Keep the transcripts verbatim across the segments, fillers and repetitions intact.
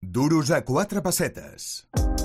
Duros a quatre pessetes.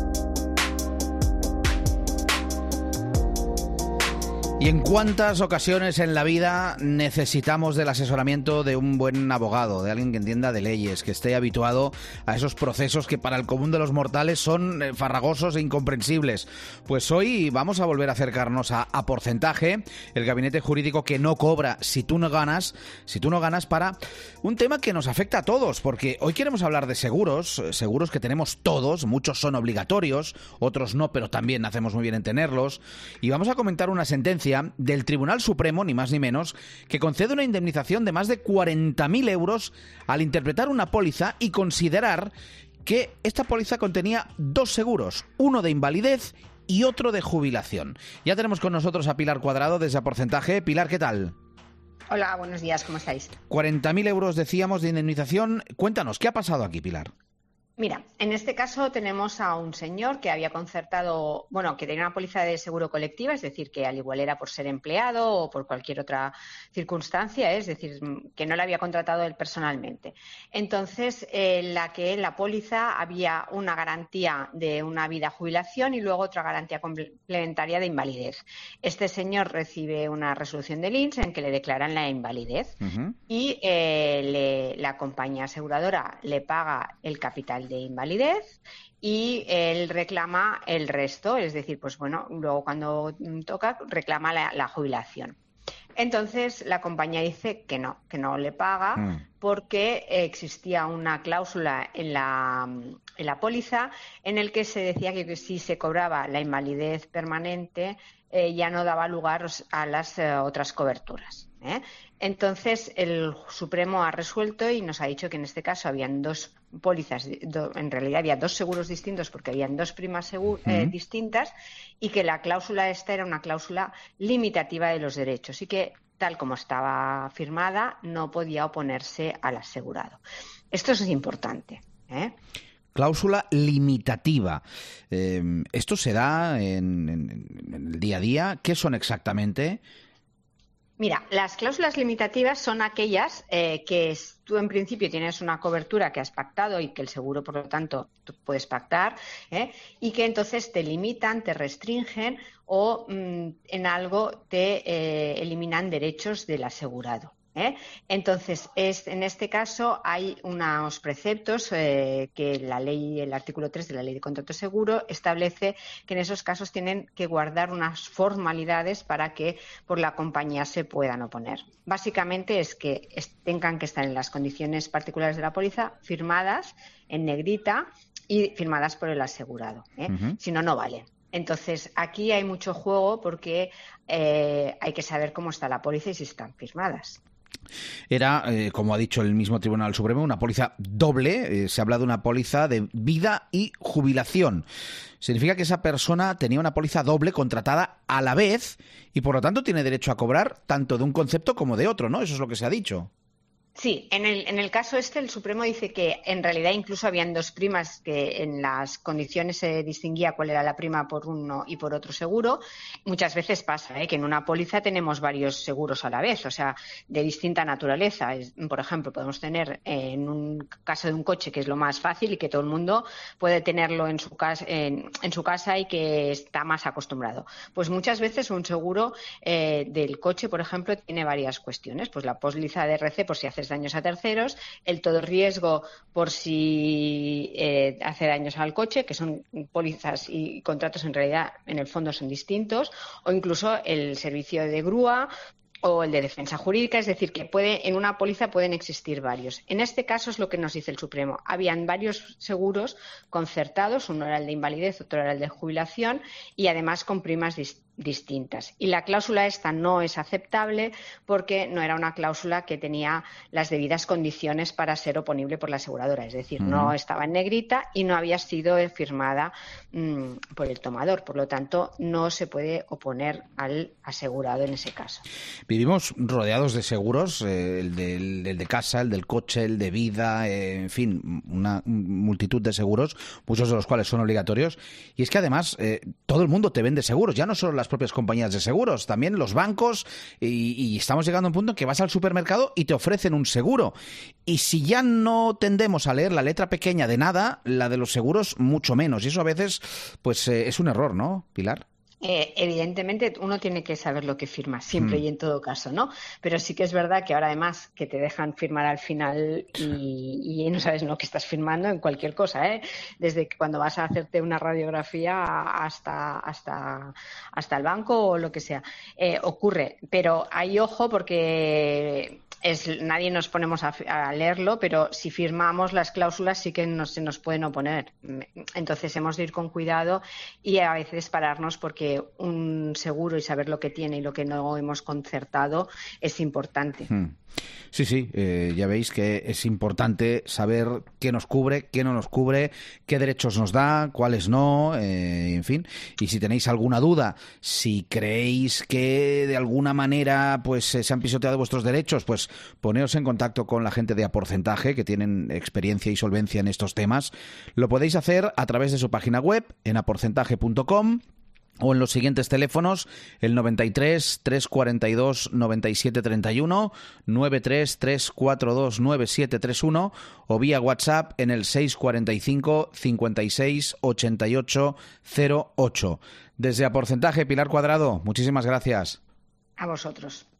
¿Y en cuántas ocasiones en la vida necesitamos del asesoramiento de un buen abogado, de alguien que entienda de leyes, que esté habituado a esos procesos que para el común de los mortales son farragosos e incomprensibles? Pues hoy vamos a volver a acercarnos a, a Porcentaje, el gabinete jurídico que no cobra si tú no ganas, si tú no ganas para un tema que nos afecta a todos, porque hoy queremos hablar de seguros, seguros que tenemos todos, muchos son obligatorios, otros no, pero también hacemos muy bien en tenerlos, y vamos a comentar una sentencia del Tribunal Supremo, ni más ni menos, que concede una indemnización de más de cuarenta mil euros al interpretar una póliza y considerar que esta póliza contenía dos seguros, uno de invalidez y otro de jubilación. Ya tenemos con nosotros a Pilar Cuadrado desde Porcentaje. Pilar, ¿qué tal? Hola, buenos días, ¿cómo estáis? cuarenta mil euros, decíamos, de indemnización. Cuéntanos, ¿qué ha pasado aquí, Pilar? Mira, en este caso tenemos a un señor que había concertado, bueno, que tenía una póliza de seguro colectiva, es decir, que al igual era por ser empleado o por cualquier otra circunstancia, es decir, que no la había contratado él personalmente. Entonces, en la que en la póliza había una garantía de una vida jubilación y luego otra garantía complementaria de invalidez. Este señor recibe una resolución del I N S en que le declaran la invalidez uh-huh. y eh, le, la compañía aseguradora le paga el capital de invalidez y él reclama el resto, es decir, pues bueno, luego cuando toca reclama la, la jubilación. Entonces la compañía dice que no, que no le paga mm. porque existía una cláusula en la, en la póliza en el que se decía que si se cobraba la invalidez permanente eh, ya no daba lugar a las eh, otras coberturas. ¿eh? Entonces el Supremo ha resuelto y nos ha dicho que en este caso habían dos pólizas, do, en realidad había dos seguros distintos porque habían dos primas segur, eh, uh-huh. distintas y que la cláusula esta era una cláusula limitativa de los derechos y que tal como estaba firmada no podía oponerse al asegurado. Esto es importante, ¿eh? Cláusula limitativa. Eh, ¿Esto se da en, en, en el día a día? ¿Qué son exactamente? Mira, las cláusulas limitativas son aquellas eh, que tú en principio tienes una cobertura que has pactado y que el seguro, por lo tanto, tú puedes pactar ¿eh? y que entonces te limitan, te restringen o mmm, en algo te eh, eliminan derechos del asegurado. ¿Eh? Entonces, es, en este caso hay unos preceptos eh, que la ley, el artículo tres de la Ley de Contrato Seguro establece que en esos casos tienen que guardar unas formalidades para que por la compañía se puedan oponer. Básicamente es que tengan que estar en las condiciones particulares de la póliza firmadas en negrita y firmadas por el asegurado. ¿eh? Uh-huh. Si no, no valen. Entonces, aquí hay mucho juego porque eh, hay que saber cómo está la póliza y si están firmadas. Era, eh, como ha dicho el mismo Tribunal Supremo, una póliza doble. Eh, se habla de una póliza de vida y jubilación. Significa que esa persona tenía una póliza doble contratada a la vez y, por lo tanto, tiene derecho a cobrar tanto de un concepto como de otro, ¿no? Eso es lo que se ha dicho. Sí, en el, en el caso este el Supremo dice que en realidad incluso habían dos primas que en las condiciones se distinguía cuál era la prima por uno y por otro seguro. Muchas veces pasa ¿eh? que en una póliza tenemos varios seguros a la vez, o sea, de distinta naturaleza. Es, por ejemplo, podemos tener eh, en un caso de un coche que es lo más fácil y que todo el mundo puede tenerlo en su casa, en, en su casa y que está más acostumbrado. Pues muchas veces un seguro eh, del coche, por ejemplo, tiene varias cuestiones. Pues la póliza de R C por si haces daños a terceros, el todo riesgo por si eh, hace daños al coche, que son pólizas y contratos en realidad en el fondo son distintos, o incluso el servicio de grúa o el de defensa jurídica, es decir, que puede en una póliza pueden existir varios. En este caso es lo que nos dice el Supremo. Habían varios seguros concertados, uno era el de invalidez, otro era el de jubilación y además con primas distintas. distintas. Y la cláusula esta no es aceptable porque no era una cláusula que tenía las debidas condiciones para ser oponible por la aseguradora, es decir, uh-huh. no estaba en negrita y no había sido firmada mmm, por el tomador, por lo tanto no se puede oponer al asegurado en ese caso. Vivimos rodeados de seguros, eh, el, de, el, el de casa, el del coche, el de vida, eh, en fin, una multitud de seguros, muchos de los cuales son obligatorios, y es que además eh, todo el mundo te vende seguros, ya no solo las las propias compañías de seguros, también los bancos, y, y estamos llegando a un punto en que vas al supermercado y te ofrecen un seguro. Y si ya no tendemos a leer la letra pequeña de nada, la de los seguros mucho menos. Y eso a veces pues eh, es un error, ¿no, Pilar? Eh, evidentemente uno tiene que saber lo que firma siempre mm. y en todo caso, ¿no? Pero sí que es verdad que ahora además que te dejan firmar al final y, y no sabes lo que estás firmando en cualquier cosa, ¿eh? Desde cuando vas a hacerte una radiografía hasta hasta hasta el banco o lo que sea. Eh, ocurre, pero hay ojo porque es, nadie nos ponemos a, a leerlo, pero si firmamos las cláusulas sí que nos, se nos pueden oponer. Entonces hemos de ir con cuidado y a veces pararnos porque un seguro y saber lo que tiene y lo que no hemos concertado es importante. Hmm. Sí, sí, eh, ya veis que es importante saber qué nos cubre, qué no nos cubre, qué derechos nos da, cuáles no, eh, en fin. Y si tenéis alguna duda, si creéis que de alguna manera pues se han pisoteado vuestros derechos, pues poneos en contacto con la gente de Aporcentaje, que tienen experiencia y solvencia en estos temas. Lo podéis hacer a través de su página web, en aporcentaje punto com, o en los siguientes teléfonos, el noventa y tres, trescientos cuarenta y dos, noventa y siete treinta y uno, noventa y tres, trescientos cuarenta y dos, noventa y siete treinta y uno, o vía WhatsApp en el seiscientos cuarenta y cinco, cincuenta y seis, ochenta y ocho cero ocho. Desde Aporcentaje, Pilar Cuadrado, muchísimas gracias. A vosotros.